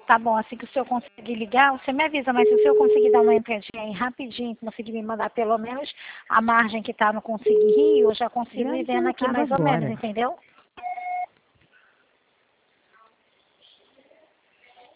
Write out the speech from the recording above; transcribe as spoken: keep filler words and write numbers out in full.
Tá bom, assim que o senhor conseguir ligar, você me avisa, mas se o senhor conseguir dar uma entradinha aí rapidinho, conseguir me mandar pelo menos a margem que tá no Conseguir Rio, eu já consigo ir Grave seu vendo aqui recado mais ou menos, agora. entendeu?